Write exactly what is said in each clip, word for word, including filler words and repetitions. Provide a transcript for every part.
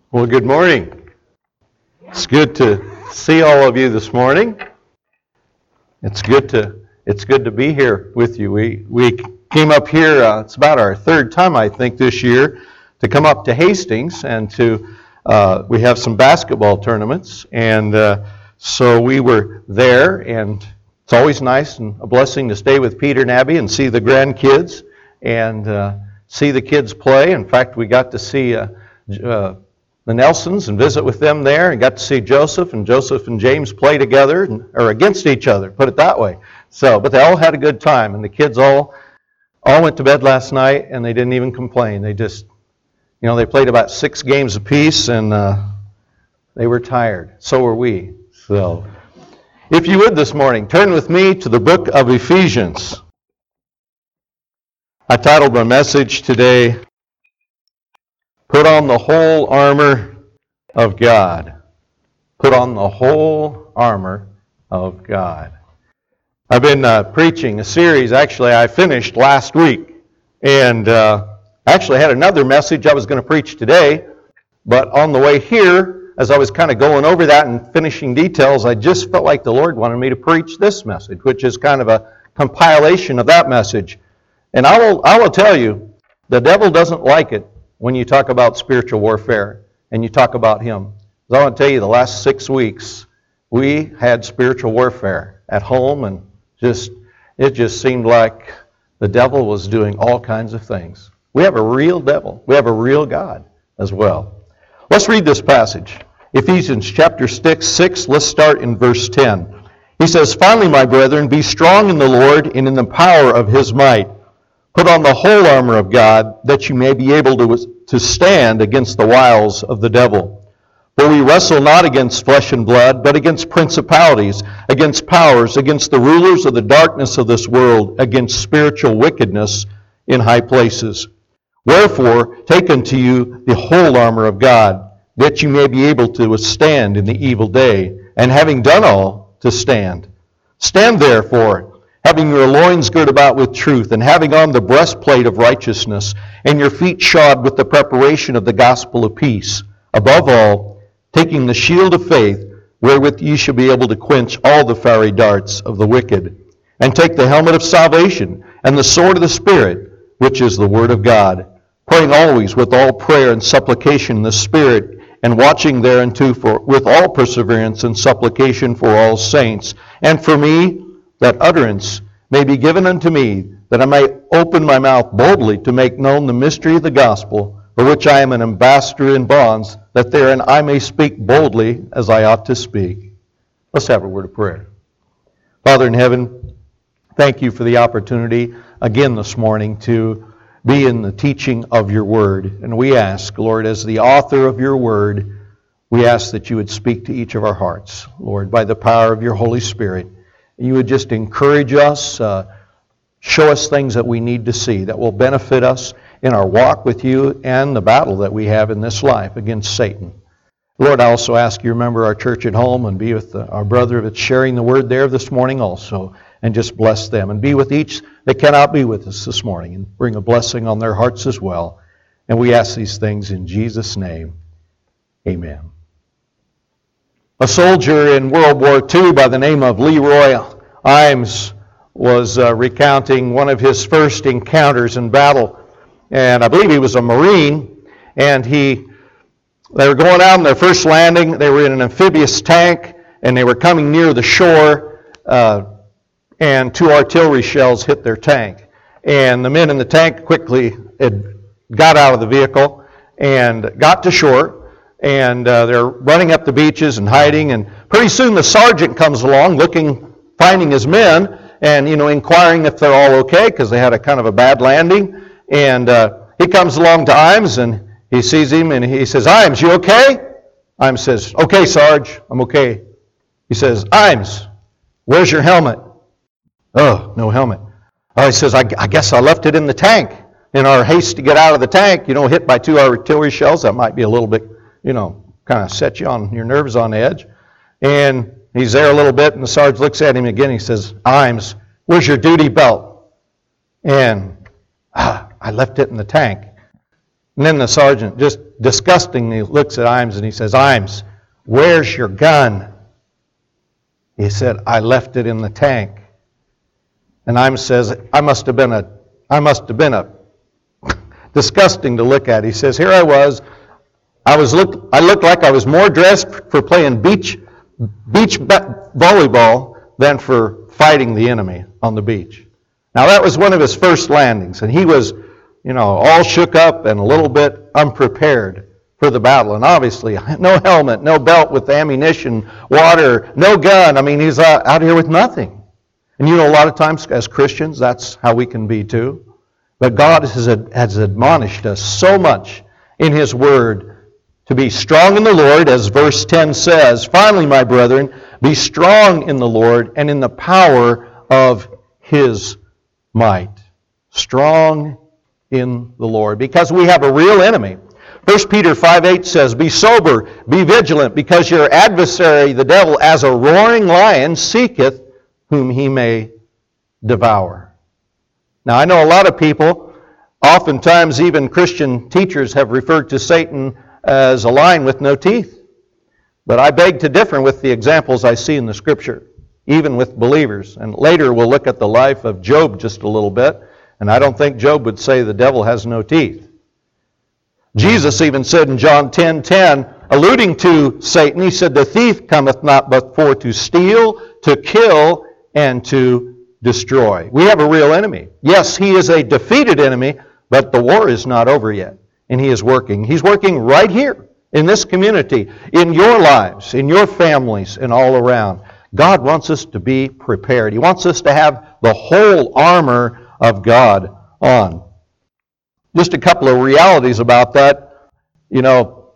Well, good morning. It's good to see all of you this morning. It's good to it's good to be here with you. We we came up here. Uh, it's about our third time, I think, this year to come up to Hastings, and to uh, we have some basketball tournaments, and uh, so we were there. And it's always nice and a blessing to stay with Peter and Abby and see the grandkids and uh, see the kids play. In fact, we got to see. Uh, uh, the Nelsons and visit with them there, and got to see Joseph, and Joseph and James play together, and, or against each other, put it that way. So, but they all had a good time, and the kids all all went to bed last night, and they didn't even complain. They just, you know, they played about six games apiece, and uh, they were tired. So were we. So, if you would this morning, turn with me to the book of Ephesians. I titled my message today, Put on the whole armor of God. Put on the whole armor of God. I've been uh, preaching a series. Actually, I finished last week. And uh, actually had another message I was going to preach today. But on the way here, as I was kind of going over that and finishing details, I just felt like the Lord wanted me to preach this message, which is kind of a compilation of that message. And I will, I will tell you, the devil doesn't like it when you talk about spiritual warfare and you talk about him. I want to tell you, the last six weeks, we had spiritual warfare at home, and just it just seemed like the devil was doing all kinds of things. We have a real devil. We have a real God as well. Let's read this passage. Ephesians chapter six, let's start in verse ten. He says, "Finally, my brethren, be strong in the Lord and in the power of His might. Put on the whole armor of God, that you may be able to, to stand against the wiles of the devil. For we wrestle not against flesh and blood, but against principalities, against powers, against the rulers of the darkness of this world, against spiritual wickedness in high places. Wherefore, take unto you the whole armor of God, that you may be able to withstand in the evil day, and having done all, to stand. Stand therefore, having your loins girt about with truth, and having on the breastplate of righteousness, and your feet shod with the preparation of the gospel of peace. Above all, taking the shield of faith, wherewith ye shall be able to quench all the fiery darts of the wicked. And take the helmet of salvation, and the sword of the Spirit, which is the word of God, praying always with all prayer and supplication in the Spirit, and watching thereunto for with all perseverance and supplication for all saints, and for me, that utterance may be given unto me, that I may open my mouth boldly to make known the mystery of the gospel, for which I am an ambassador in bonds, that therein I may speak boldly as I ought to speak." Let's have a word of prayer. Father in heaven, thank you for the opportunity again this morning to be in the teaching of your word. And we ask, Lord, as the author of your word, we ask that you would speak to each of our hearts, Lord, by the power of your Holy Spirit. You would just encourage us, uh, show us things that we need to see that will benefit us in our walk with you and the battle that we have in this life against Satan. Lord, I also ask you to remember our church at home and be with the, our brother that's sharing the word there this morning also, and just bless them. And be with each that cannot be with us this morning, and bring a blessing on their hearts as well. And we ask these things in Jesus' name. Amen. A soldier in World War Two by the name of Leroy Imes was uh, recounting one of his first encounters in battle. And I believe he was a Marine, and he they were going out on their first landing. They were in an amphibious tank, and they were coming near the shore, uh, and two artillery shells hit their tank. And the men in the tank quickly had got out of the vehicle and got to shore. And uh, they're running up the beaches and hiding, and pretty soon the sergeant comes along looking, finding his men, and, you know, inquiring if they're all okay, because they had a kind of a bad landing. And uh, he comes along to Imes, and he sees him, and he says, "Imes, you okay?" Imes says, "Okay, Sarge, I'm okay." He says, "Imes, where's your helmet?" "Oh, no helmet." Oh, he says, I, I guess I left it in the tank. In our haste to get out of the tank, you know, hit by two artillery shells, that might be a little bit, you know, kind of set you on your nerves on edge." And he's there a little bit, and the sergeant looks at him again, and he says, "Imes, where's your duty belt?" And, ah, "I left it in the tank." And then the sergeant just disgustingly looks at Imes and he says, Imes, where's your gun? He said, I left it in the tank. And Imes says, I must have been a, I must have been a, disgusting to look at. He says, here I was, I was look, I looked like I was more dressed for playing beach, beach volleyball than for fighting the enemy on the beach. Now that was one of his first landings, and he was, you know, all shook up and a little bit unprepared for the battle. And obviously, no helmet, no belt with ammunition, water, no gun. I mean, he's out, out here with nothing. And you know, a lot of times as Christians, that's how we can be too. But God has, has admonished us so much in His Word to be strong in the Lord, as verse ten says, finally, my brethren, be strong in the Lord and in the power of His might. Strong in the Lord, because we have a real enemy. First Peter five eight says, be sober, be vigilant, because your adversary, the devil, as a roaring lion, seeketh whom he may devour. Now, I know a lot of people, oftentimes even Christian teachers, have referred to Satan as a lion with no teeth. But I beg to differ with the examples I see in the Scripture, even with believers. And later we'll look at the life of Job just a little bit, and I don't think Job would say the devil has no teeth. Jesus even said in John ten ten, alluding to Satan, He said, the thief cometh not but for to steal, to kill, and to destroy. We have a real enemy. Yes, he is a defeated enemy, but the war is not over yet. And he is working. He's working right here in this community, in your lives, in your families, and all around. God wants us to be prepared. He wants us to have the whole armor of God on. Just a couple of realities about that. You know,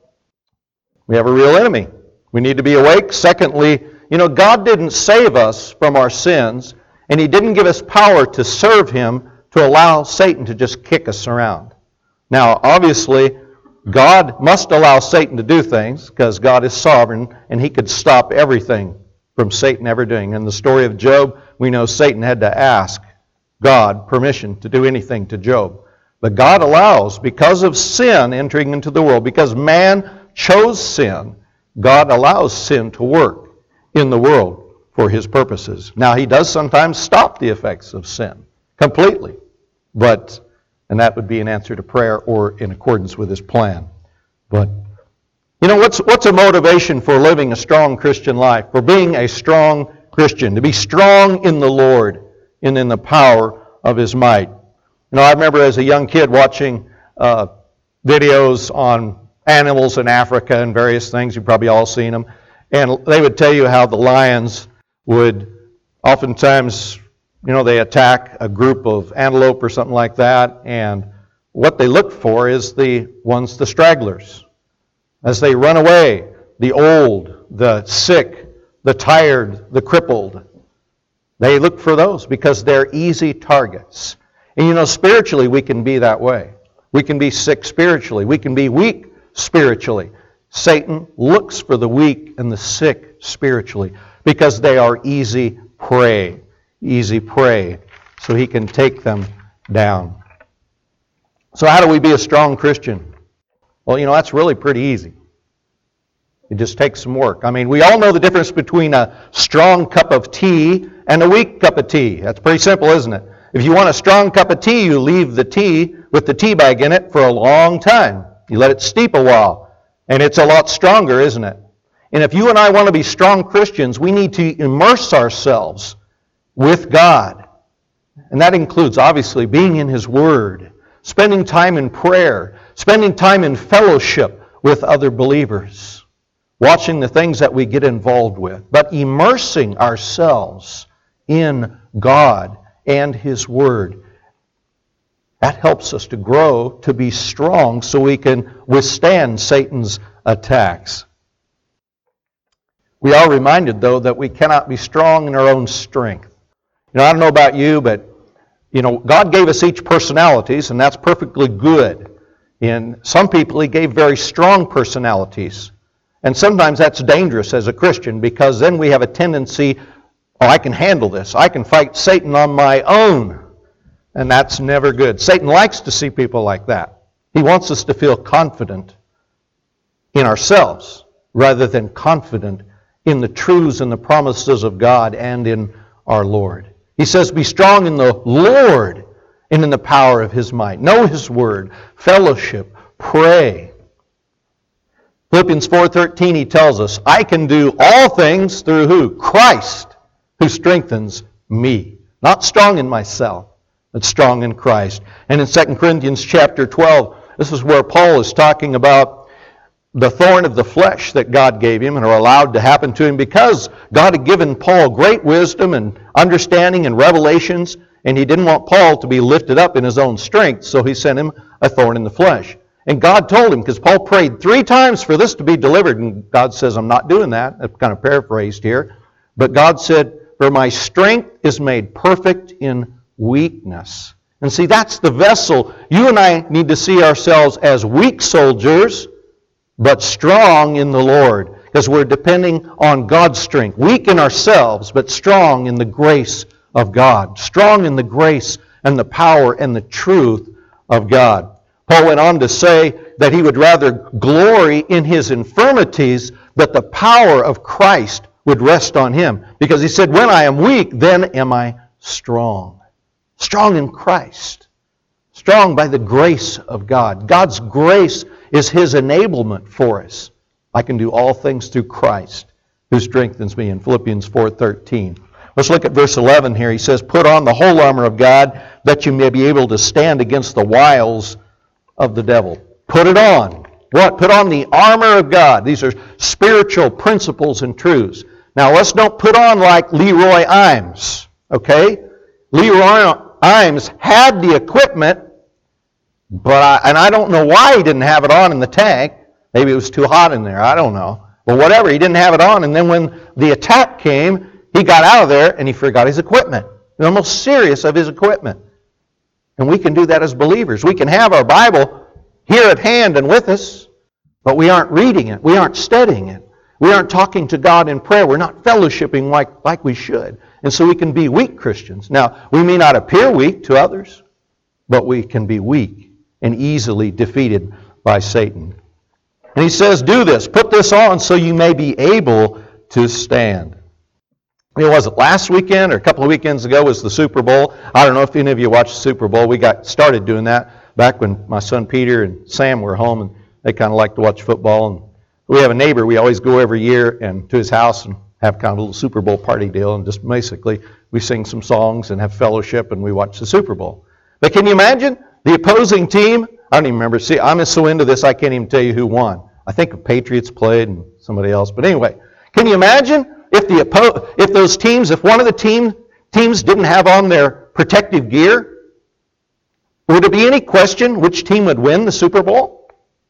we have a real enemy. We need to be awake. Secondly, you know, God didn't save us from our sins, and He didn't give us power to serve Him to allow Satan to just kick us around. Now, obviously, God must allow Satan to do things because God is sovereign and He could stop everything from Satan ever doing. In the story of Job, we know Satan had to ask God permission to do anything to Job. But God allows, because of sin entering into the world, because man chose sin, God allows sin to work in the world for His purposes. Now, He does sometimes stop the effects of sin completely, but, and that would be an answer to prayer or in accordance with His plan. But, you know, what's, what's a motivation for living a strong Christian life, for being a strong Christian? To be strong in the Lord and in the power of His might. You know, I remember as a young kid watching uh, videos on animals in Africa and various things. You've probably all seen them. And they would tell you how the lions would oftentimes, you know, they attack a group of antelope or something like that, and what they look for is the ones, the stragglers. As they run away, the old, the sick, the tired, the crippled, they look for those because they're easy targets. And you know, spiritually we can be that way. We can be sick spiritually. We can be weak spiritually. Satan looks for the weak and the sick spiritually because they are easy prey, easy prey, so he can take them down. So how do we be a strong Christian? Well, you know, that's really pretty easy. It just takes some work. I mean, we all know the difference between a strong cup of tea and a weak cup of tea. That's pretty simple, isn't it? If you want a strong cup of tea, you leave the tea with the tea bag in it for a long time. You let it steep a while, and it's a lot stronger, isn't it? And if you and I want to be strong Christians, we need to immerse ourselves with God. And that includes, obviously, being in His Word, spending time in prayer, spending time in fellowship with other believers, watching the things that we get involved with, but immersing ourselves in God and His Word. That helps us to grow, to be strong, so we can withstand Satan's attacks. We are reminded, though, that we cannot be strong in our own strength. You know, I don't know about you, but, you know, God gave us each personalities, and that's perfectly good. And some people He gave very strong personalities. And sometimes that's dangerous as a Christian, because then we have a tendency, oh, I can handle this. I can fight Satan on my own. And that's never good. Satan likes to see people like that. He wants us to feel confident in ourselves rather than confident in the truths and the promises of God and in our Lord. He says, be strong in the Lord and in the power of His might. Know His word, fellowship, pray. Philippians four thirteen, he tells us, I can do all things through who? Christ, who strengthens me. Not strong in myself, but strong in Christ. And in Second Corinthians chapter twelve, this is where Paul is talking about the thorn of the flesh that God gave him and are allowed to happen to him because God had given Paul great wisdom and understanding and revelations, and He didn't want Paul to be lifted up in his own strength, so He sent him a thorn in the flesh. And God told him, because Paul prayed three times for this to be delivered, and God says, I'm not doing that. That's kind of paraphrased here. But God said, for my strength is made perfect in weakness. And see, that's the vessel. You and I need to see ourselves as weak soldiers, but strong in the Lord, because we're depending on God's strength. Weak in ourselves, but strong in the grace of God. Strong in the grace and the power and the truth of God. Paul went on to say that he would rather glory in his infirmities, that the power of Christ would rest on him. Because he said, when I am weak, then am I strong. Strong in Christ. Strong by the grace of God. God's grace is His enablement for us. I can do all things through Christ who strengthens me in Philippians four thirteen. Let's look at verse eleven here. He says, put on the whole armor of God that you may be able to stand against the wiles of the devil. Put it on. What? Put on the armor of God. These are spiritual principles and truths. Now let's don't put on like Leroy Imes. Okay? Leroy Imes had the equipment, but I, and I don't know why he didn't have it on in the tank. Maybe it was too hot in there. I don't know. But whatever, he didn't have it on. And then when the attack came, he got out of there and he forgot his equipment. He was almost serious of his equipment. And we can do that as believers. We can have our Bible here at hand and with us, but we aren't reading it. We aren't studying it. We aren't talking to God in prayer. We're not fellowshipping like, like we should. And so we can be weak Christians. Now, we may not appear weak to others, but we can be weak and easily defeated by Satan. And he says, do this. Put this on so you may be able to stand. It was it last weekend or a couple of weekends ago was the Super Bowl. I don't know if any of you watched the Super Bowl. We got started doing that back when my son Peter and Sam were home, and they kind of like to watch football. And we have a neighbor. We always go every year and to his house and have kind of a little Super Bowl party deal. And just basically we sing some songs and have fellowship and we watch the Super Bowl. But can you imagine the opposing team? I don't even remember. See, I'm so into this I can't even tell you who won. I think the Patriots played and somebody else. But anyway, can you imagine if the oppo- if those teams, if one of the team teams didn't have on their protective gear? Would there be any question which team would win the Super Bowl?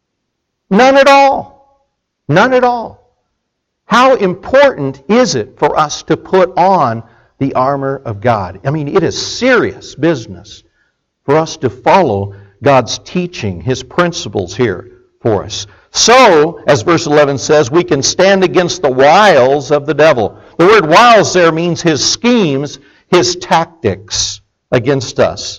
None at all. None at all. How important is it for us to put on the armor of God? I mean, it is serious business for us to follow God's teaching, His principles here for us. So, as verse eleven says, we can stand against the wiles of the devil. The word wiles there means his schemes, his tactics against us.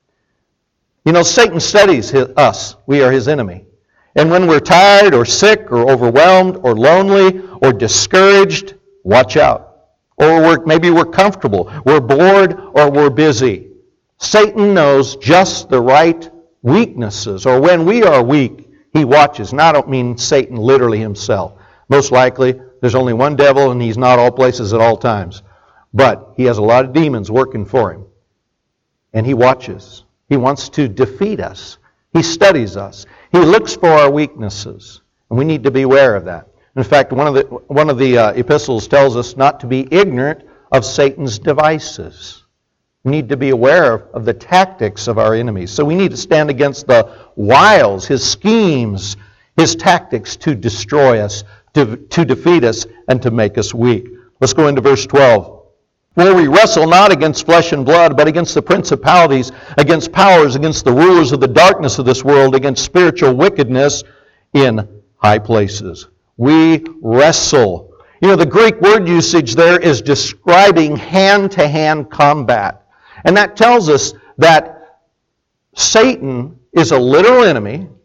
You know, Satan studies his, us. We are his enemy. And when we're tired or sick or overwhelmed or lonely or discouraged, watch out. Or we're, maybe we're comfortable, we're bored, or we're busy. Satan knows just the right weaknesses, or when we are weak, he watches. And I don't mean Satan literally himself. Most likely, there's only one devil and he's not all places at all times. But he has a lot of demons working for him. And he watches. He wants to defeat us. He studies us. He looks for our weaknesses. And we need to be aware of that. In fact, one of the, one of the uh, epistles tells us not to be ignorant of Satan's devices. We need to be aware of, of the tactics of our enemies. So we need to stand against the wiles, his schemes, his tactics to destroy us, to, to defeat us, and to make us weak. Let's go into verse twelve. For we wrestle not against flesh and blood, but against the principalities, against powers, against the rulers of the darkness of this world, against spiritual wickedness in high places. We wrestle. You know, the Greek word usage there is describing hand-to-hand combat. And that tells us that Satan is a literal enemy.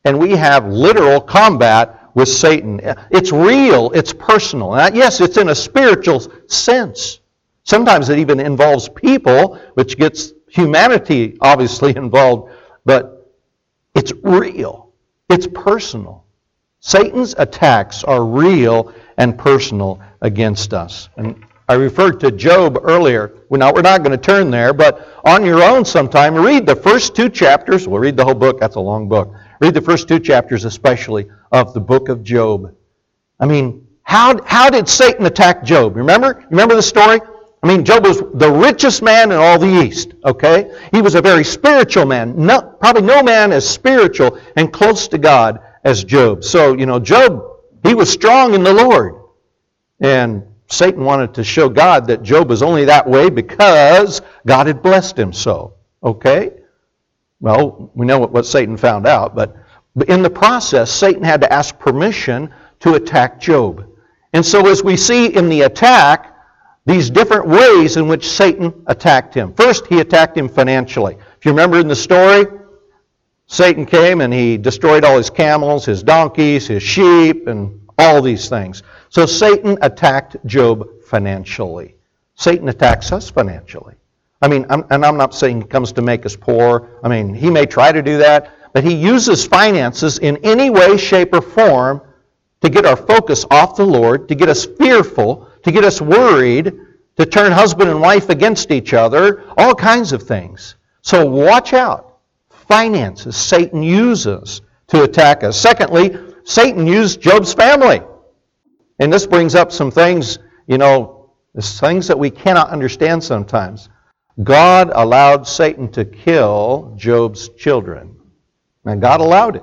and we have literal combat with Satan. It's real, it's personal. Now, yes, it's in a spiritual sense. Sometimes it even involves people, which gets humanity obviously involved, but it's real. It's personal. Satan's attacks are real and personal against us. And I referred to Job earlier. Now, we're not going to turn there, but on your own sometime, read the first two chapters. We'll read the whole book. That's a long book. Read the first two chapters especially of the book of Job. I mean, how, how did Satan attack Job? Remember? Remember the story? I mean, Job was the richest man in all the East, okay? He was a very spiritual man. No, probably no man as spiritual and close to God as Job. So, you know, Job, he was strong in the Lord. And Satan wanted to show God that Job was only that way because God had blessed him so, okay? Well, we know what, what Satan found out, but in the process, Satan had to ask permission to attack Job. And so as we see in the attack, these different ways in which Satan attacked him. First, he attacked him financially. If you remember in the story, Satan came and he destroyed all his camels, his donkeys, his sheep, and all these things. So Satan attacked Job financially. Satan attacks us financially. I mean, I'm, and I'm not saying he comes to make us poor. I mean, he may try to do that, but he uses finances in any way, shape, or form to get our focus off the Lord, to get us fearful, to get us worried, to turn husband and wife against each other, all kinds of things. So watch out. Finances Satan uses to attack us. Secondly, Satan used Job's family. And this brings up some things, you know, things that we cannot understand sometimes. God allowed Satan to kill Job's children. And God allowed it.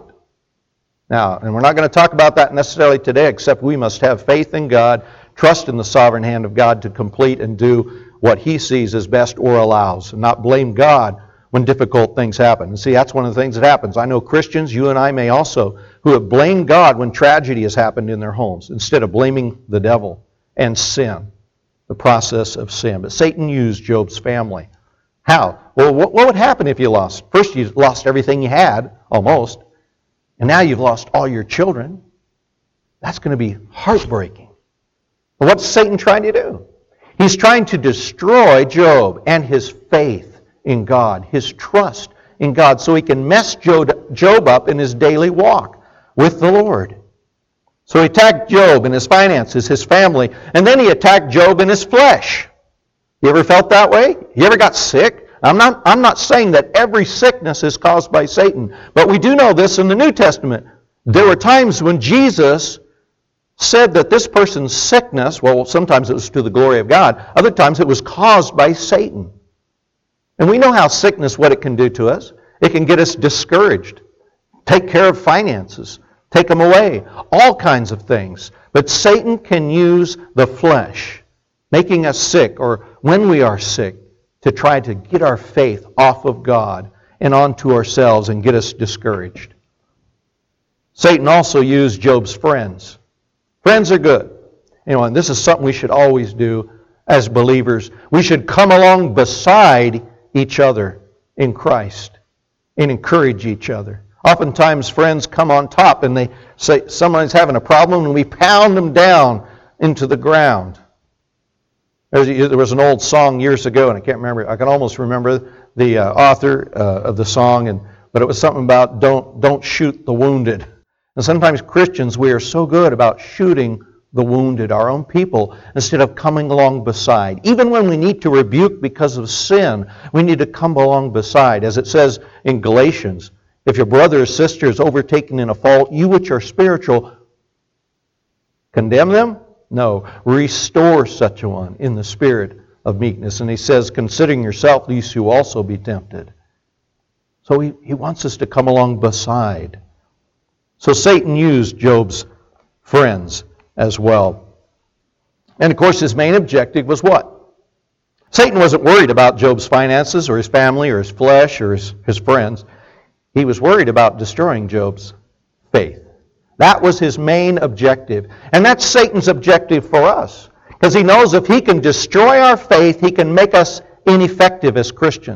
Now, and we're not going to talk about that necessarily today, except we must have faith in God, trust in the sovereign hand of God to complete and do what He sees as best or allows, and not blame God when difficult things happen. And see, that's one of the things that happens. I know Christians, you and I may also, who have blamed God when tragedy has happened in their homes, instead of blaming the devil and sin, the process of sin. But Satan used Job's family. How? Well, what, what would happen if you lost? First, you lost everything you had, almost, and now you've lost all your children. That's going to be heartbreaking. But what's Satan trying to do? He's trying to destroy Job and his faith in God, his trust in God, so he can mess Job, Job up in his daily walk with the Lord. So he attacked Job and his finances, his family, and then he attacked Job in his flesh. You ever felt that way? You ever got sick? I'm not, I'm not saying that every sickness is caused by Satan, but we do know this in the New Testament. There were times when Jesus said that this person's sickness, well, sometimes it was to the glory of God, other times it was caused by Satan. And we know how sickness, what it can do to us. It can get us discouraged, take care of finances, take them away, all kinds of things. But Satan can use the flesh, making us sick, or when we are sick, to try to get our faith off of God and onto ourselves and get us discouraged. Satan also used Job's friends. Friends are good. You know, and this is something we should always do as believers. We should come along beside each other in Christ and encourage each other. Oftentimes friends come on top and they say someone's having a problem and we pound them down into the ground. There was an old song years ago, and I can't remember. I can almost remember the uh, author uh, of the song, and but it was something about don't don't shoot the wounded. And sometimes Christians, we are so good about shooting the wounded, our own people, instead of coming along beside. Even when we need to rebuke because of sin, we need to come along beside. As it says in Galatians, if your brother or sister is overtaken in a fault, you which are spiritual, condemn them? No, restore such a one in the spirit of meekness. And he says, considering yourself, lest you also be tempted. So he, he wants us to come along beside. So Satan used Job's friends as well. And of course his main objective was what? Satan wasn't worried about Job's finances or his family or his flesh or his, his friends. He was worried about destroying Job's faith. That was his main objective. And that's Satan's objective for us. Because he knows if he can destroy our faith, he can make us ineffective as Christians.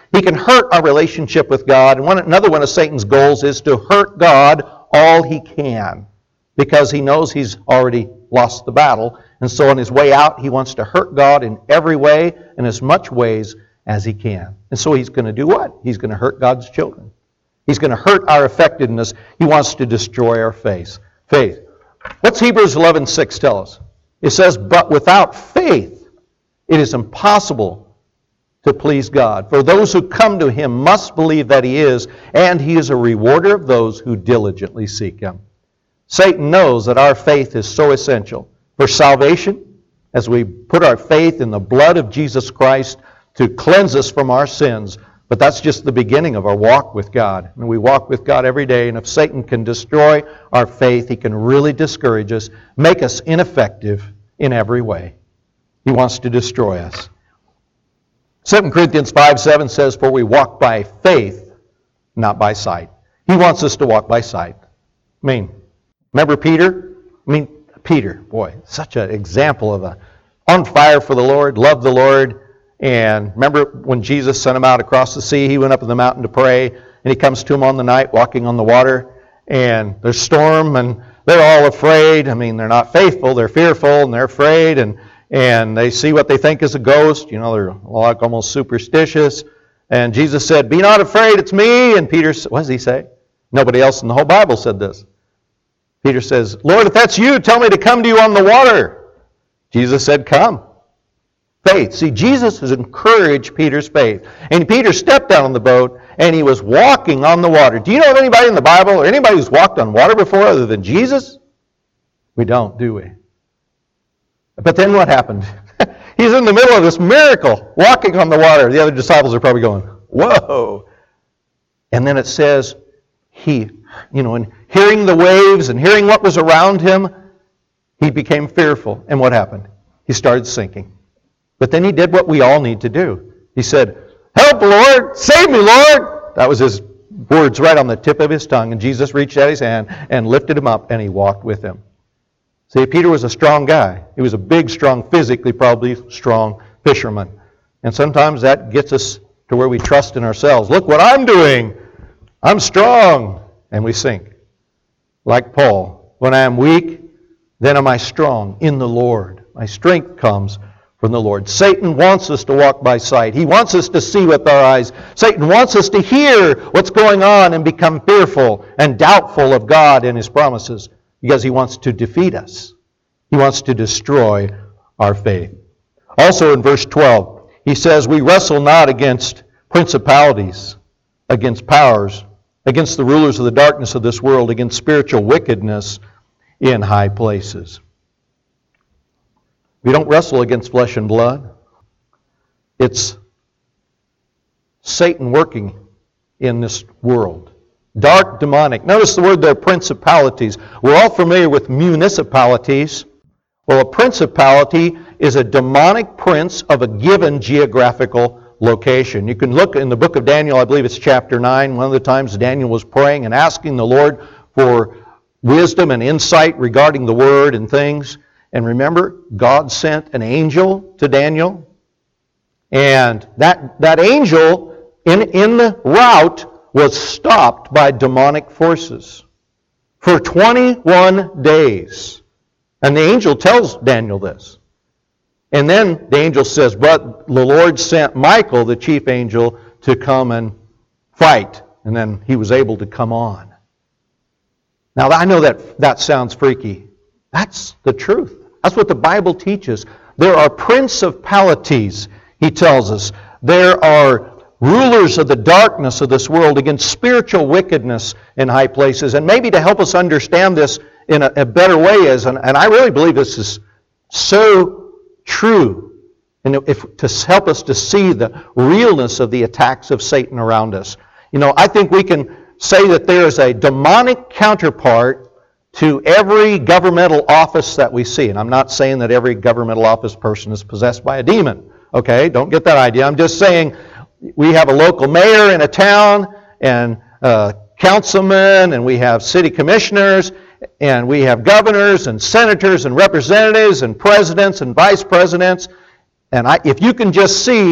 He can hurt our relationship with God. And one, another one of Satan's goals is to hurt God all he can, because he knows he's already lost the battle. And so on his way out, he wants to hurt God in every way, in as much ways as he can. And so he's going to do what? He's going to hurt God's children. He's going to hurt our effectiveness. He wants to destroy our faith. Faith. What's Hebrews eleven six tell us? It says, but without faith, it is impossible to please God. For those who come to him must believe that he is, and he is a rewarder of those who diligently seek him. Satan knows that our faith is so essential for salvation, as we put our faith in the blood of Jesus Christ to cleanse us from our sins. But that's just the beginning of our walk with God. And we walk with God every day, and if Satan can destroy our faith, he can really discourage us, make us ineffective in every way. He wants to destroy us. Second Corinthians five seven says, for we walk by faith, not by sight. He wants us to walk by sight. I mean, remember Peter? I mean, Peter, boy, such an example of a on fire for the Lord, loved the Lord. And remember when Jesus sent him out across the sea, he went up in the mountain to pray, and he comes to him on the night walking on the water, and there's storm, and they're all afraid. I mean, they're not faithful, they're fearful, and they're afraid, and, and they see what they think is a ghost. You know, they're like almost superstitious. And Jesus said, be not afraid, it's me. And Peter, what does he say? Nobody else in the whole Bible said this. Peter says, Lord, if that's you, tell me to come to you on the water. Jesus said, come. Faith. See, Jesus has encouraged Peter's faith. And Peter stepped out on the boat, and he was walking on the water. Do you know of anybody in the Bible or anybody who's walked on water before other than Jesus? We don't, do we? But then what happened? He's in the middle of this miracle, walking on the water. The other disciples are probably going, whoa. And then it says, he, you know, and hearing the waves and hearing what was around him, he became fearful. And what happened? He started sinking. But then he did what we all need to do. He said, help, Lord! Save me, Lord! That was his words right on the tip of his tongue. And Jesus reached out his hand and lifted him up, and he walked with him. See, Peter was a strong guy. He was a big, strong, physically probably strong fisherman. And sometimes that gets us to where we trust in ourselves. Look what I'm doing! I'm strong! And we sink. Like Paul, when I am weak, then am I strong in the Lord. My strength comes from the Lord. Satan wants us to walk by sight. He wants us to see with our eyes. Satan wants us to hear what's going on and become fearful and doubtful of God and his promises, because he wants to defeat us. He wants to destroy our faith. Also in verse twelve, he says, we wrestle not against principalities, against powers, against the rulers of the darkness of this world, against spiritual wickedness in high places. We don't wrestle against flesh and blood. It's Satan working in this world. Dark, demonic. Notice the word there, principalities. We're all familiar with municipalities. Well, a principality is a demonic prince of a given geographical location. You can look in the book of Daniel, I believe it's chapter nine. One of the times Daniel was praying and asking the Lord for wisdom and insight regarding the word and things. And remember, God sent an angel to Daniel. And that, that angel, in, in the route, was stopped by demonic forces for twenty-one days. And the angel tells Daniel this. And then the angel says, but the Lord sent Michael, the chief angel, to come and fight. And then he was able to come on. Now, I know that that sounds freaky. That's the truth. That's what the Bible teaches. There are principalities, he tells us. There are rulers of the darkness of this world against spiritual wickedness in high places. And maybe to help us understand this in a, a better way is, and, and I really believe this is so true, and if to help us to see the realness of the attacks of Satan around us. You know, I think we can say that there is a demonic counterpart to every governmental office that we see. And I'm not saying that every governmental office person is possessed by a demon. Okay, don't get that idea. I'm just saying we have a local mayor in a town, and uh, councilmen, and we have city commissioners, and we have governors and senators and representatives and presidents and vice presidents. And I, if you can just see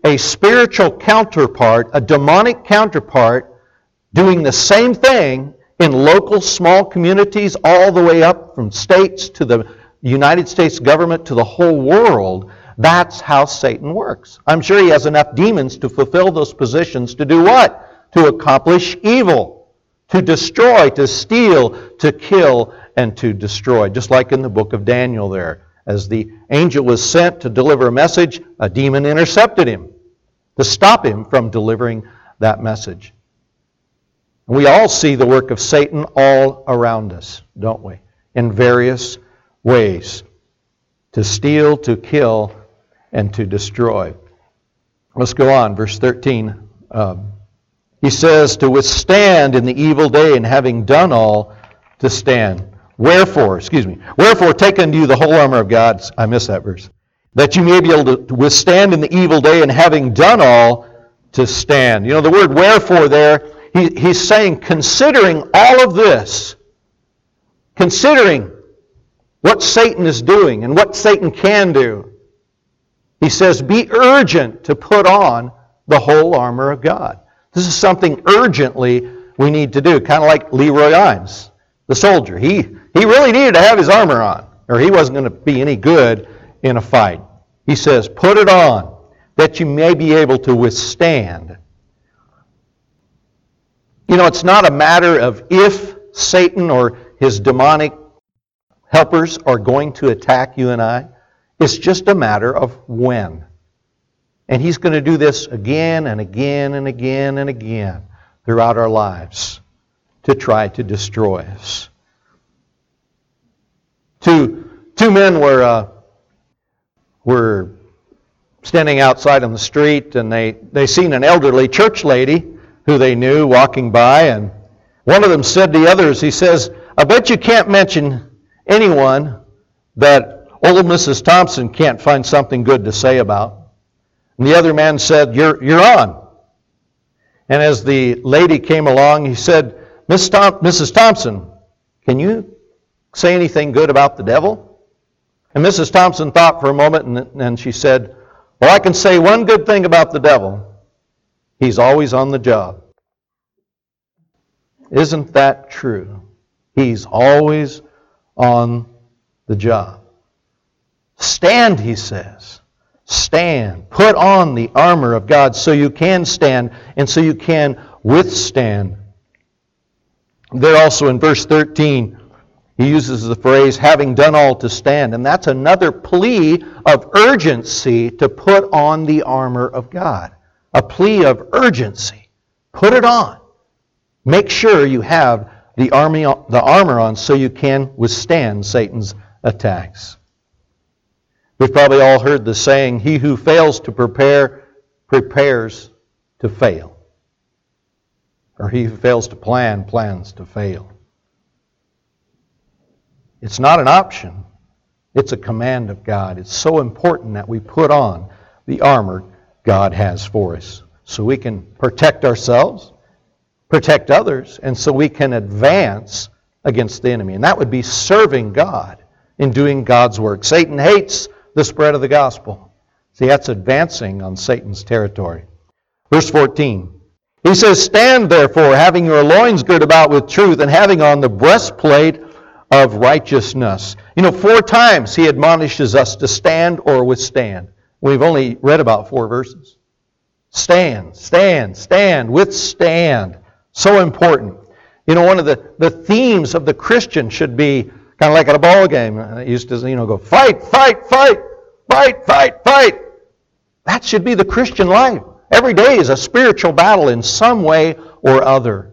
a spiritual counterpart, a demonic counterpart, doing the same thing in local small communities all the way up from states to the United States government to the whole world. That's how Satan works. I'm sure he has enough demons to fulfill those positions to do what? To accomplish evil, to destroy, to steal, to kill, and to destroy. Just like in the book of Daniel there. As the angel was sent to deliver a message, a demon intercepted him to stop him from delivering that message. We all see the work of Satan all around us, don't we? In various ways. To steal, to kill, and to destroy. Let's go on, verse thirteen. Um, he says, to withstand in the evil day, and having done all, to stand. Wherefore, excuse me, wherefore take unto you the whole armor of God. I missed that verse. That you may be able to withstand in the evil day, and having done all, to stand. You know, the word wherefore there, he, he's saying, considering all of this, considering what Satan is doing and what Satan can do, he says, be urgent to put on the whole armor of God. This is something urgently we need to do, kind of like Leroy Imes, the soldier. He, he really needed to have his armor on, or he wasn't going to be any good in a fight. He says, put it on, that you may be able to withstand. You know, it's not a matter of if Satan or his demonic helpers are going to attack you and I. It's just a matter of when. And he's going to do this again and again and again and again throughout our lives to try to destroy us. Two, two men were, uh, were standing outside on the street, and they, they seen an elderly church lady who they knew walking by, and one of them said to the others, he says, I bet you can't mention anyone that old Missus Thompson can't find something good to say about. And the other man said, you're, you're on. And as the lady came along, he said, Miss Tom- Missus Thompson, can you say anything good about the devil? And Missus Thompson thought for a moment, and, and she said, well, I can say one good thing about the devil. He's always on the job. Isn't that true? He's always on the job. Stand, he says. Stand. Put on the armor of God so you can stand and so you can withstand. There also in verse thirteen, he uses the phrase, having done all to stand. And that's another plea of urgency to put on the armor of God. A plea of urgency. Put it on. Make sure you have the army, the armor on so you can withstand Satan's attacks. We've probably all heard the saying, he who fails to prepare, prepares to fail. Or he who fails to plan, plans to fail. It's not an option. It's a command of God. It's so important that we put on the armor God has for us so we can protect ourselves, protect others, and so we can advance against the enemy. And that would be serving God in doing God's work. Satan hates the spread of the gospel. See, that's advancing on Satan's territory. Verse fourteen. He says, stand therefore, having your loins girt about with truth, and having on the breastplate of righteousness. You know, four times he admonishes us to stand or withstand. We've only read about four verses. Stand, stand, stand, withstand. So important. You know, one of the, the themes of the Christian should be kind of like at a ball game. It used to, you know, go fight, fight, fight, fight, fight, fight. That should be the Christian life. Every day is a spiritual battle in some way or other.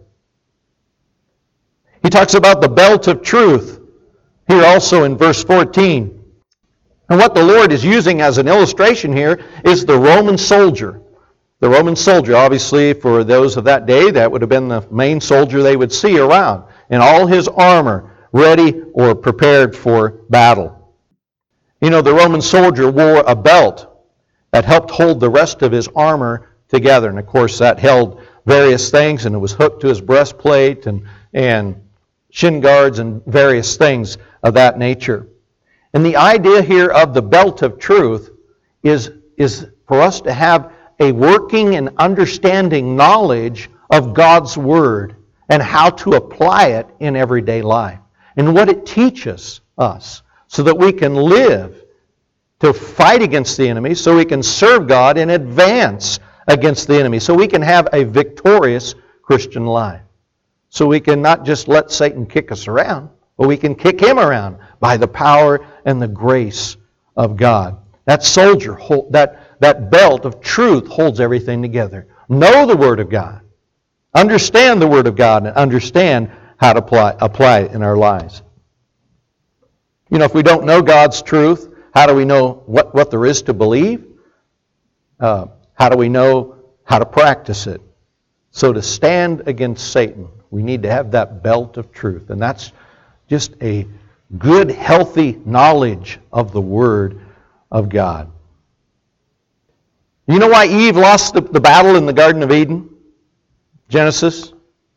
He talks about the belt of truth here also in verse fourteen. And what the Lord is using as an illustration here is the Roman soldier. The Roman soldier, obviously, for those of that day, that would have been the main soldier they would see around in all his armor, ready or prepared for battle. You know, the Roman soldier wore a belt that helped hold the rest of his armor together. And of course, that held various things, and it was hooked to his breastplate and, and shin guards and various things of that nature. And the idea here of the belt of truth is, is for us to have a working and understanding knowledge of God's Word and how to apply it in everyday life and what it teaches us so that we can live to fight against the enemy, so we can serve God and advance against the enemy, so we can have a victorious Christian life. So we can not just let Satan kick us around, but we can kick him around by the power and the grace of God. That soldier, that, that belt of truth holds everything together. Know the Word of God. Understand the Word of God and understand how to apply, apply it in our lives. You know, if we don't know God's truth, how do we know what, what there is to believe? Uh, how do we know how to practice it? So to stand against Satan, we need to have that belt of truth. And that's just a good, healthy knowledge of the Word of God. You know why Eve lost the, the battle in the Garden of Eden? Genesis.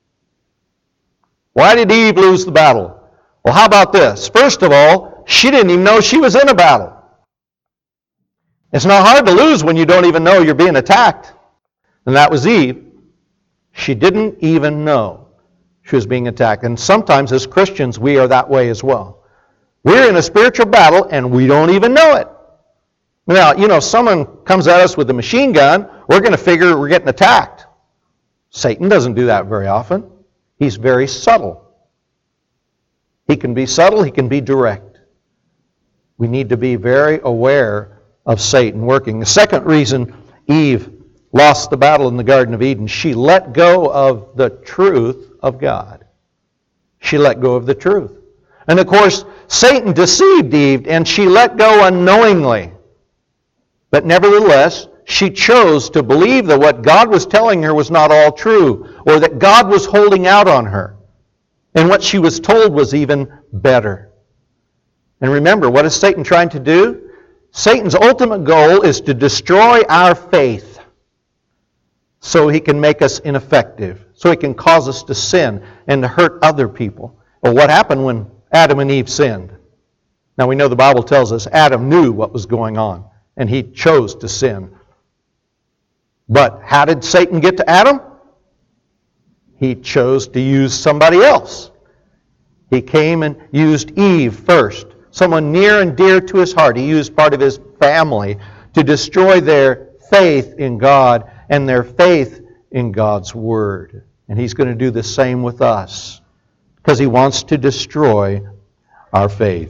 Why did Eve lose the battle? Well, how about this? First of all, she didn't even know she was in a battle. It's not hard to lose when you don't even know you're being attacked. And that was Eve. She didn't even know she was being attacked. And sometimes as Christians, we are that way as well. We're in a spiritual battle and we don't even know it. Now, you know, if someone comes at us with a machine gun, we're going to figure we're getting attacked. Satan doesn't do that very often. He's very subtle. He can be subtle, he can be direct. We need to be very aware of Satan working. The second reason Eve lost the battle in the Garden of Eden, she let go of the truth of God. She let go of the truth. And of course, Satan deceived Eve, and she let go unknowingly. But nevertheless, she chose to believe that what God was telling her was not all true, or that God was holding out on her. And what she was told was even better. And remember, what is Satan trying to do? Satan's ultimate goal is to destroy our faith so he can make us ineffective, so he can cause us to sin and to hurt other people. Well, what happened when Adam and Eve sinned? Now we know the Bible tells us Adam knew what was going on, and he chose to sin. But how did Satan get to Adam? He chose to use somebody else. He came and used Eve first, someone near and dear to his heart. He used part of his family to destroy their faith in God and their faith in God's Word. And he's going to do the same with us because he wants to destroy our faith.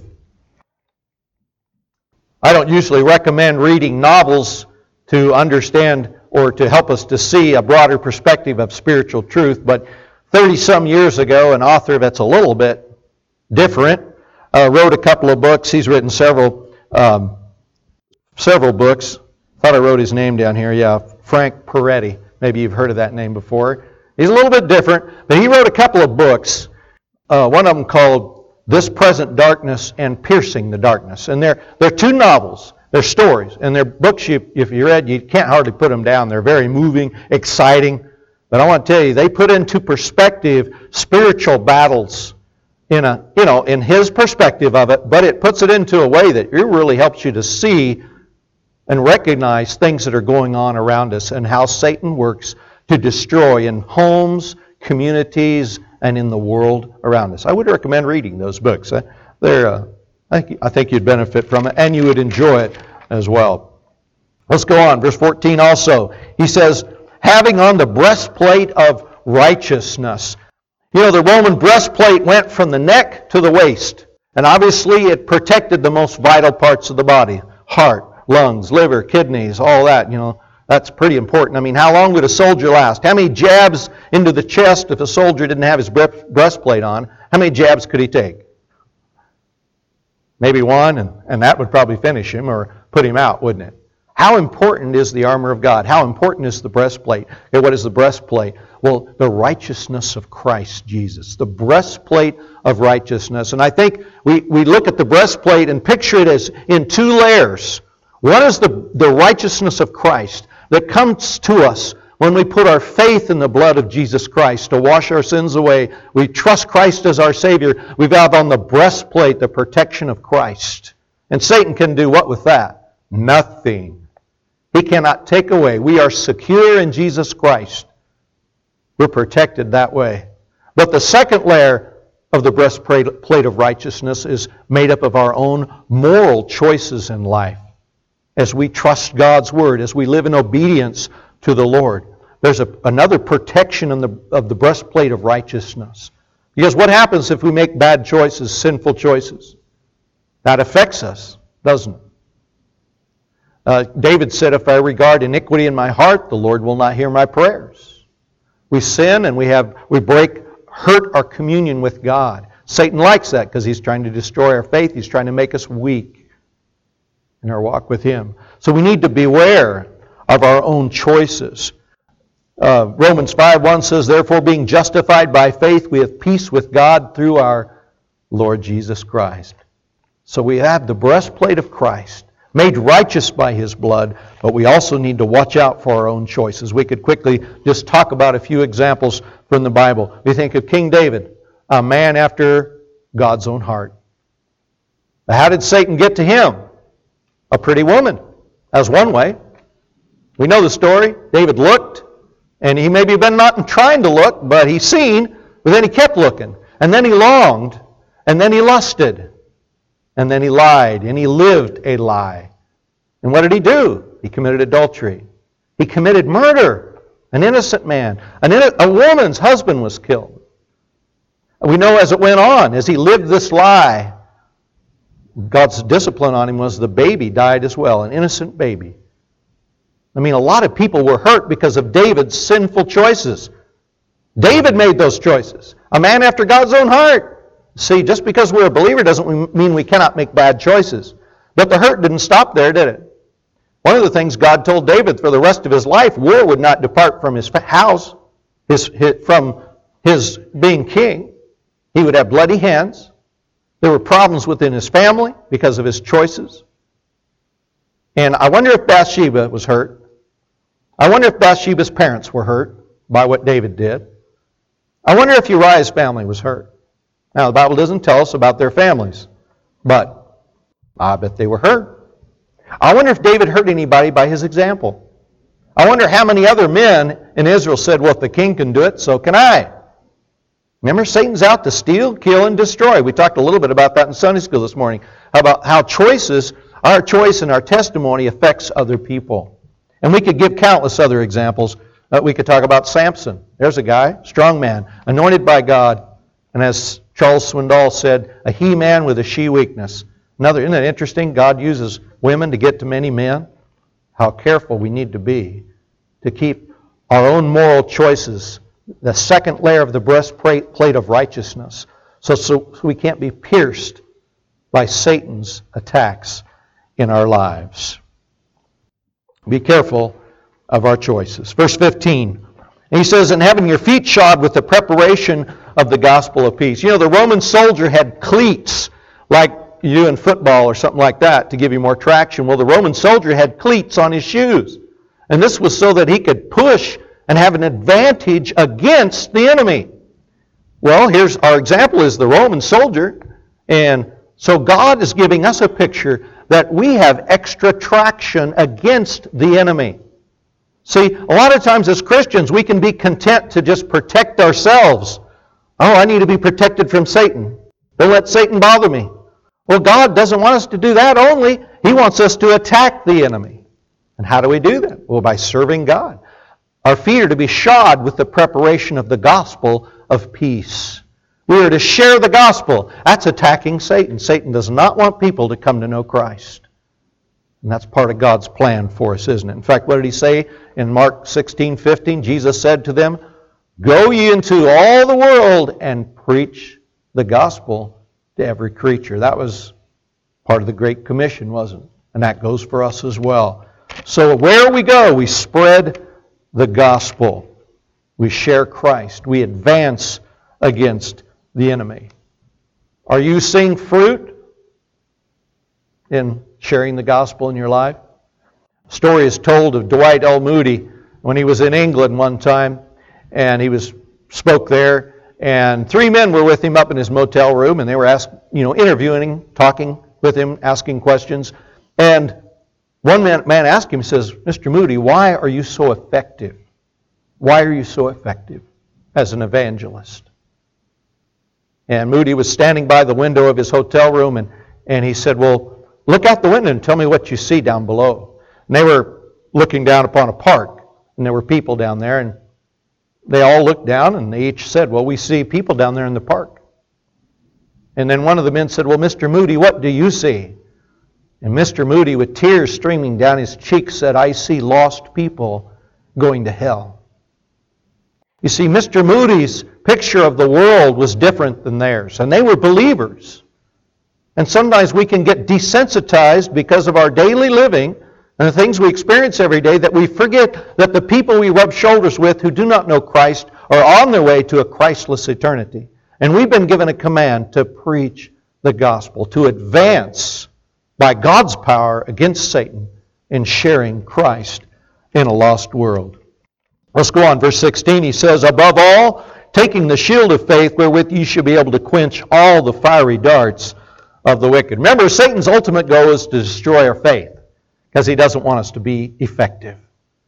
I don't usually recommend reading novels to understand or to help us to see a broader perspective of spiritual truth, but thirty-some years ago, an author that's a little bit different uh, wrote a couple of books. He's written several um, several books. Thought I wrote his name down here. Yeah, Frank Peretti. Maybe you've heard of that name before. He's a little bit different, but he wrote a couple of books. Uh, one of them called This Present Darkness and Piercing the Darkness. And they're, they're two novels. They're stories. And they're books, you, if you read, you can't hardly put them down. They're very moving, exciting. But I want to tell you, they put into perspective spiritual battles in a, you know, in his perspective of it, but it puts it into a way that it really helps you to see and recognize things that are going on around us and how Satan works to destroy in homes, communities, and in the world around us. I would recommend reading those books. They're, uh, I think, I think you'd benefit from it, and you would enjoy it as well. Let's go on. Verse fourteen also. He says, having on the breastplate of righteousness. You know, the Roman breastplate went from the neck to the waist. And obviously it protected the most vital parts of the body. Heart, lungs, liver, kidneys, all that, you know. That's pretty important. I mean, how long would a soldier last? How many jabs into the chest if a soldier didn't have his breastplate on? How many jabs could he take? Maybe one, and, and that would probably finish him or put him out, wouldn't it? How important is the armor of God? How important is the breastplate? Okay, what is the breastplate? Well, the righteousness of Christ Jesus. The breastplate of righteousness. And I think we, we look at the breastplate and picture it as in two layers. One is the, the righteousness of Christ that comes to us when we put our faith in the blood of Jesus Christ to wash our sins away. We trust Christ as our Savior. We have on the breastplate the protection of Christ. And Satan can do what with that? Nothing. He cannot take away. We are secure in Jesus Christ. We're protected that way. But the second layer of the breastplate of righteousness is made up of our own moral choices in life. As we trust God's Word, as we live in obedience to the Lord, there's a, another protection in the, of the breastplate of righteousness. Because what happens if we make bad choices, sinful choices? That affects us, doesn't it? Uh, David said, if I regard iniquity in my heart, the Lord will not hear my prayers. We sin and we have we break, hurt our communion with God. Satan likes that because he's trying to destroy our faith. He's trying to make us weak in our walk with Him. So we need to beware of our own choices. Uh, Romans five one says, therefore being justified by faith, we have peace with God through our Lord Jesus Christ. So we have the breastplate of Christ, made righteous by His blood, but we also need to watch out for our own choices. We could quickly just talk about a few examples from the Bible. We think of King David, a man after God's own heart. How did Satan get to him? A pretty woman. That's one way. We know the story. David looked, and he maybe been not trying to look, but he seen, but then he kept looking. And then he longed, and then he lusted. And then he lied, and he lived a lie. And what did he do? He committed adultery. He committed murder. An innocent man. An in- a woman's husband was killed. We know as it went on, as he lived this lie, God's discipline on him was the baby died as well, an innocent baby. I mean, a lot of people were hurt because of David's sinful choices. David made those choices. A man after God's own heart. See, just because we're a believer doesn't mean we cannot make bad choices. But the hurt didn't stop there, did it? One of the things God told David for the rest of his life, war would not depart from his house, his, his, from his being king. He would have bloody hands. There were problems within his family because of his choices. And I wonder if Bathsheba was hurt. I wonder if Bathsheba's parents were hurt by what David did. I wonder if Uriah's family was hurt. Now, the Bible doesn't tell us about their families, but I bet they were hurt. I wonder if David hurt anybody by his example. I wonder how many other men in Israel said, well, if the king can do it, so can I. Remember, Satan's out to steal, kill, and destroy. We talked a little bit about that in Sunday school this morning, about how choices, our choice and our testimony affects other people. And we could give countless other examples. Uh, we could talk about Samson. There's a guy, strong man, anointed by God. And as Charles Swindoll said, a he-man with a she-weakness. Another, isn't it interesting? God uses women to get to many men. How careful we need to be to keep our own moral choices, the second layer of the breastplate of righteousness, so, so we can't be pierced by Satan's attacks in our lives. Be careful of our choices. Verse fifteen, he says, and having your feet shod with the preparation of the gospel of peace. You know, the Roman soldier had cleats like you do in football or something like that to give you more traction. Well, the Roman soldier had cleats on his shoes. And this was so that he could push and have an advantage against the enemy. Well, here's our example is the Roman soldier. And so God is giving us a picture that we have extra traction against the enemy. See, a lot of times as Christians, we can be content to just protect ourselves. Oh, I need to be protected from Satan. Don't let Satan bother me. Well, God doesn't want us to do that only. He wants us to attack the enemy. And how do we do that? Well, by serving God. Our feet are to be shod with the preparation of the gospel of peace. We are to share the gospel. That's attacking Satan. Satan does not want people to come to know Christ. And that's part of God's plan for us, isn't it? In fact, what did He say in Mark sixteen fifteen? Jesus said to them, go ye into all the world and preach the gospel to every creature. That was part of the Great Commission, wasn't it? And that goes for us as well. So where we go, we spread the gospel. We share Christ. We advance against the enemy. Are you seeing fruit in sharing the gospel in your life? A story is told of Dwight L. Moody when he was in England one time, and he was spoke there, and three men were with him up in his motel room, and they were asked, you know, interviewing him, talking with him, asking questions. And One man, man asked him, he says, Mister Moody, why are you so effective? Why are you so effective as an evangelist? And Moody was standing by the window of his hotel room, and, and he said, well, look out the window and tell me what you see down below. And they were looking down upon a park, and there were people down there, and they all looked down, and they each said, well, we see people down there in the park. And then one of the men said, well, Mister Moody, what do you see? And Mister Moody, with tears streaming down his cheeks, said, I see lost people going to hell. You see, Mister Moody's picture of the world was different than theirs, and they were believers. And sometimes we can get desensitized because of our daily living and the things we experience every day that we forget that the people we rub shoulders with who do not know Christ are on their way to a Christless eternity. And we've been given a command to preach the gospel, to advance by God's power against Satan in sharing Christ in a lost world. Let's go on. Verse sixteen, he says, above all, taking the shield of faith wherewith you should be able to quench all the fiery darts of the wicked. Remember, Satan's ultimate goal is to destroy our faith because he doesn't want us to be effective.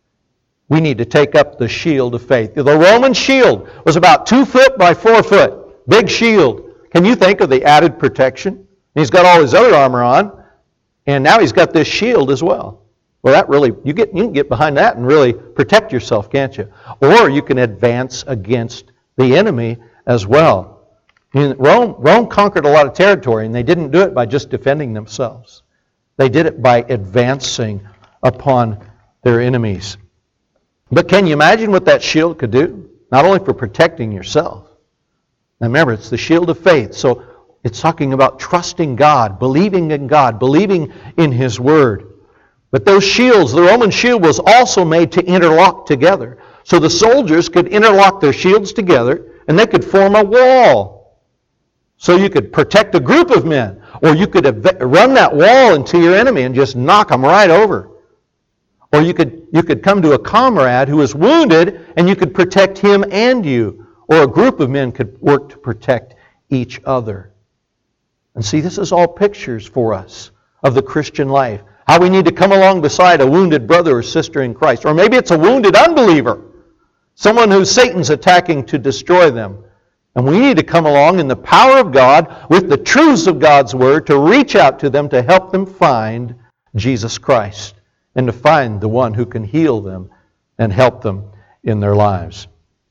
We need to take up the shield of faith. The Roman shield was about two foot by four foot. Big shield. Can you think of the added protection? He's got all his other armor on, and now he's got this shield as well. Well, that really, you get you can get behind that and really protect yourself, can't you? Or you can advance against the enemy as well. I mean, Rome, Rome conquered a lot of territory, and they didn't do it by just defending themselves. They did it by advancing upon their enemies. But can you imagine what that shield could do? Not only for protecting yourself. Now remember, it's the shield of faith. So it's talking about trusting God, believing in God, believing in His Word. But those shields, the Roman shield was also made to interlock together. So the soldiers could interlock their shields together, and they could form a wall. So you could protect a group of men, or you could run that wall into your enemy and just knock them right over. Or you could, you could come to a comrade who was wounded, and you could protect him and you. Or a group of men could work to protect each other. And see, this is all pictures for us of the Christian life. How we need to come along beside a wounded brother or sister in Christ. Or maybe it's a wounded unbeliever. Someone who Satan's attacking to destroy them. And we need to come along in the power of God with the truths of God's Word to reach out to them to help them find Jesus Christ. And to find the one who can heal them and help them in their lives.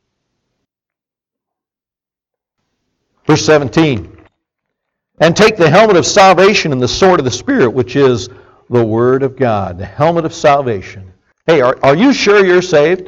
Verse seventeen. And take the helmet of salvation and the sword of the Spirit, which is the Word of God. The helmet of salvation. Hey, are, are you sure you're saved?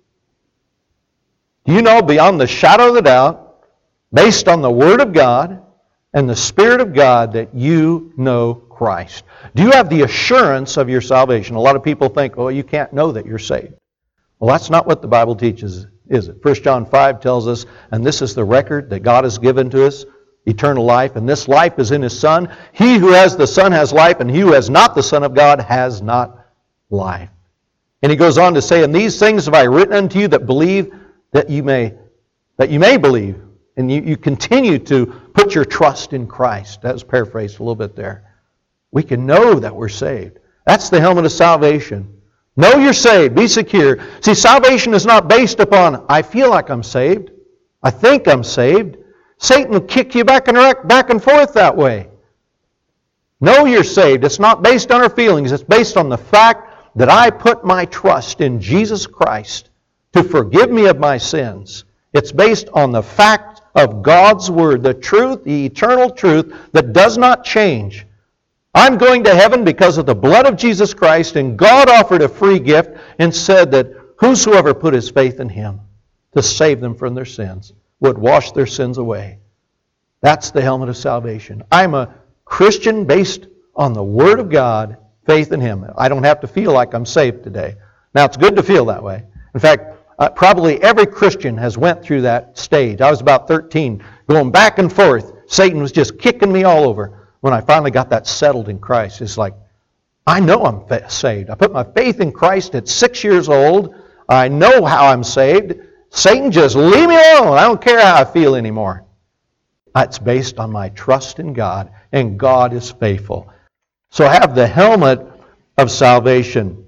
Do you know beyond the shadow of the doubt, based on the Word of God and the Spirit of God, that you know Christ? Do you have the assurance of your salvation? A lot of people think, oh, you can't know that you're saved. Well, that's not what the Bible teaches, is it? First John five tells us, and this is the record that God has given to us, eternal life, and this life is in His Son. He who has the Son has life, and he who has not the Son of God has not life. And he goes on to say, and these things have I written unto you that believe that you may that you may believe, and you, you continue to put your trust in Christ. That was paraphrased a little bit there. We can know that we're saved. That's the helmet of salvation. Know you're saved. Be secure. See, salvation is not based upon, I feel like I'm saved. I think I'm saved. Satan will kick you back and back and forth that way. Know you're saved. It's not based on our feelings. It's based on the fact that I put my trust in Jesus Christ to forgive me of my sins. It's based on the fact of God's Word, the truth, the eternal truth that does not change. I'm going to heaven because of the blood of Jesus Christ, and God offered a free gift and said that whosoever put his faith in Him to save them from their sins would wash their sins away. That's the helmet of salvation. I'm a Christian based on the Word of God, faith in Him. I don't have to feel like I'm saved today. Now, it's good to feel that way. In fact, uh, probably every Christian has went through that stage. I was about thirteen, going back and forth. Satan was just kicking me all over. When I finally got that settled in Christ, it's like, I know I'm saved. I put my faith in Christ at six years old. I know how I'm saved. Satan, just leave me alone. I don't care how I feel anymore. It's based on my trust in God, and God is faithful. So have the helmet of salvation.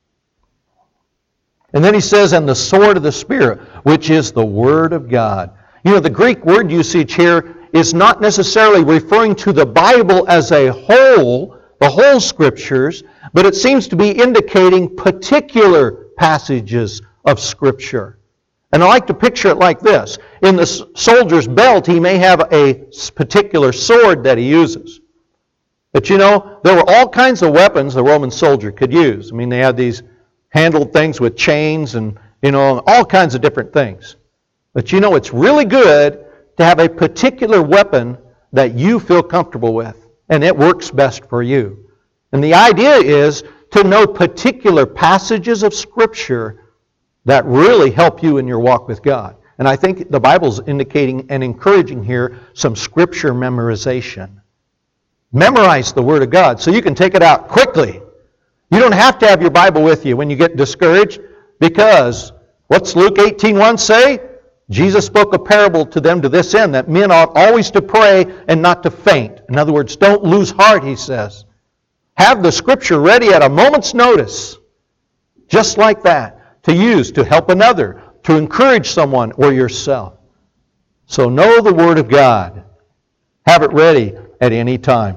And then he says, and the sword of the Spirit, which is the Word of God. You know, the Greek word usage here is not necessarily referring to the Bible as a whole, the whole Scriptures, but it seems to be indicating particular passages of Scripture. And I like to picture it like this. In the soldier's belt, he may have a particular sword that he uses. But you know, there were all kinds of weapons the Roman soldier could use. I mean, they had these handled things with chains and, you know, all kinds of different things. But you know, it's really good to have a particular weapon that you feel comfortable with, and it works best for you. And the idea is to know particular passages of Scripture that really help you in your walk with God. And I think the Bible's indicating and encouraging here some Scripture memorization. Memorize the Word of God so you can take it out quickly. You don't have to have your Bible with you when you get discouraged, because what's Luke eighteen one say? Jesus spoke a parable to them to this end, that men ought always to pray and not to faint. In other words, don't lose heart, he says. Have the Scripture ready at a moment's notice, just like that, to use to help another, to encourage someone or yourself. So know the Word of God. Have it ready at any time,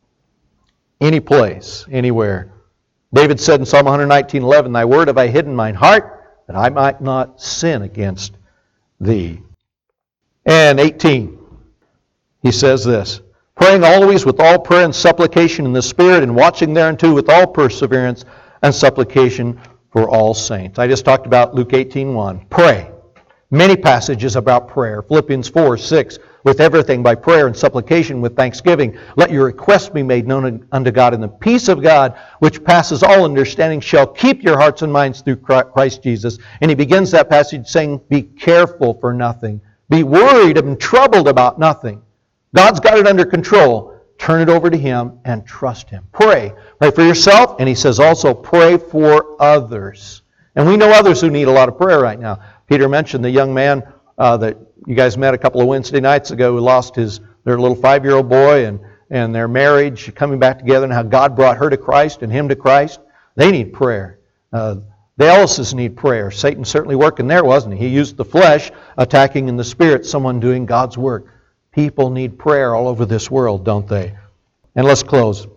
any place, anywhere. David said in Psalm one nineteen eleven, Thy word have I hid in mine heart, that I might not sin against thee. And eighteen, he says this, praying always with all prayer and supplication in the Spirit, and watching thereunto with all perseverance and supplication for all saints. I just talked about Luke eighteen one. Pray. Many passages about prayer. Philippians four six, with everything by prayer and supplication with thanksgiving, let your requests be made known unto God, and the peace of God, which passes all understanding, shall keep your hearts and minds through Christ Jesus. And he begins that passage saying, be careful for nothing. Be worried and troubled about nothing. God's got it under control. Turn it over to Him and trust Him. Pray. Pray for yourself, and he says also pray for others. And we know others who need a lot of prayer right now. Peter mentioned the young man uh, that you guys met a couple of Wednesday nights ago who lost his their little five-year-old boy, and, and their marriage coming back together, and how God brought her to Christ and him to Christ. They need prayer. Uh, the Ellises need prayer. Satan certainly working there, wasn't he? He used the flesh attacking in the spirit, someone doing God's work. People need prayer all over this world, don't they? And let's close.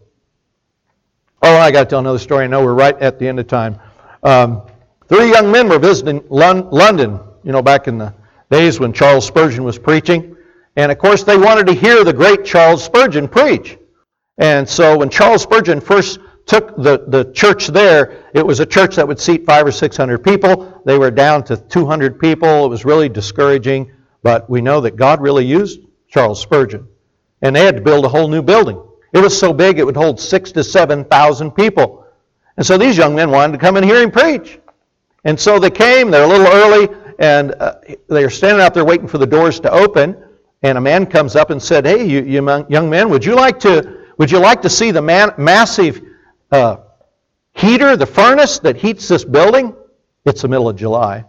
Oh, I got to tell another story. I know we're right at the end of time. Um, three young men were visiting London, you know, back in the days when Charles Spurgeon was preaching. And of course, they wanted to hear the great Charles Spurgeon preach. And so when Charles Spurgeon first took the, the church there, it was a church that would seat five or six hundred people. They were down to two hundred people. It was really discouraging. But we know that God really used Charles Spurgeon. And they had to build a whole new building. It was so big it would hold six to seven thousand people. And so these young men wanted to come and hear him preach. And so they came, they're a little early, and uh, they were standing out there waiting for the doors to open. And a man comes up and said, hey, you, you young men, would you like to would you like to see the man, massive uh, heater, the furnace that heats this building? It's the middle of July.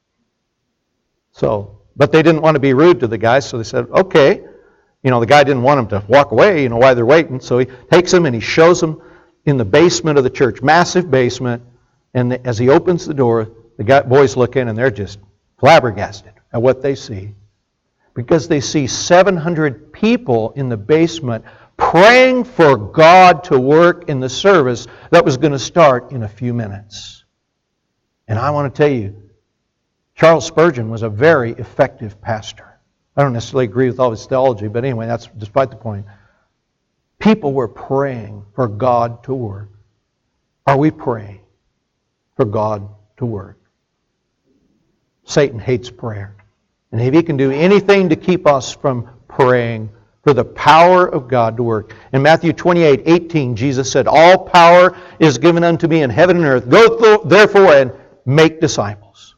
So, but they didn't want to be rude to the guy, so they said, okay. You know, the guy didn't want them to walk away, you know, while they're waiting. So he takes them and he shows them in the basement of the church, massive basement. And as he opens the door, the guy, boys look in and they're just flabbergasted at what they see. Because they see seven hundred people in the basement praying for God to work in the service that was going to start in a few minutes. And I want to tell you, Charles Spurgeon was a very effective pastor. I don't necessarily agree with all his theology, but anyway, that's despite the point. People were praying for God to work. Are we praying for God to work? Satan hates prayer. And if he can do anything to keep us from praying for the power of God to work. In Matthew twenty-eight eighteen, Jesus said, all power is given unto me in heaven and earth. Go therefore and make disciples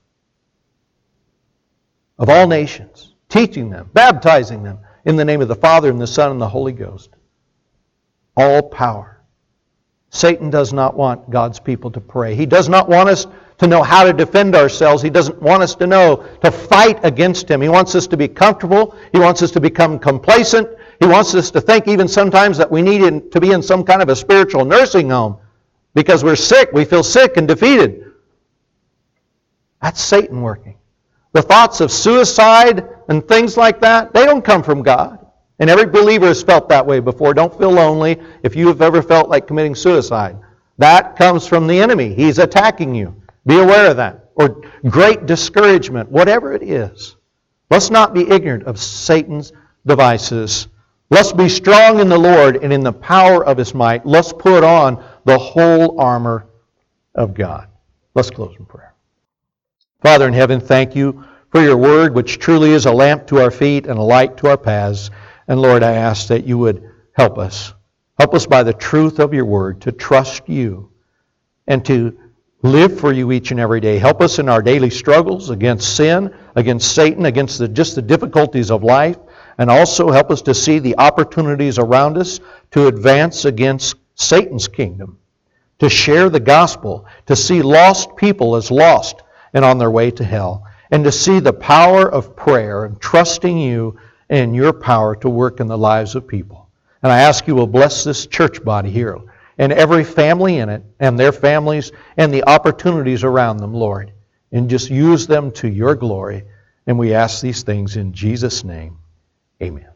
of all nations, teaching them, baptizing them in the name of the Father and the Son and the Holy Ghost. All power. Satan does not want God's people to pray. He does not want us to know how to defend ourselves. He doesn't want us to know to fight against him. He wants us to be comfortable. He wants us to become complacent. He wants us to think even sometimes that we need to be in some kind of a spiritual nursing home. Because we're sick, we feel sick and defeated. That's Satan working. The thoughts of suicide and things like that, they don't come from God. And every believer has felt that way before. Don't feel lonely if you have ever felt like committing suicide. That comes from the enemy. He's attacking you. Be aware of that. Or great discouragement, whatever it is. Let's not be ignorant of Satan's devices. Let's be strong in the Lord and in the power of His might. Let's put on the whole armor of God. Let's close in prayer. Father in heaven, thank you for your word, which truly is a lamp to our feet and a light to our paths. And Lord, I ask that you would help us. Help us by the truth of your word to trust you and to live for you each and every day. Help us in our daily struggles against sin, against Satan, against the, just the difficulties of life. And also help us to see the opportunities around us to advance against Satan's kingdom, to share the gospel, to see lost people as lost and on their way to hell, and to see the power of prayer and trusting you and your power to work in the lives of people. And I ask you will bless this church body here and every family in it and their families and the opportunities around them, Lord, and just use them to your glory. And we ask these things in Jesus' name. Amen.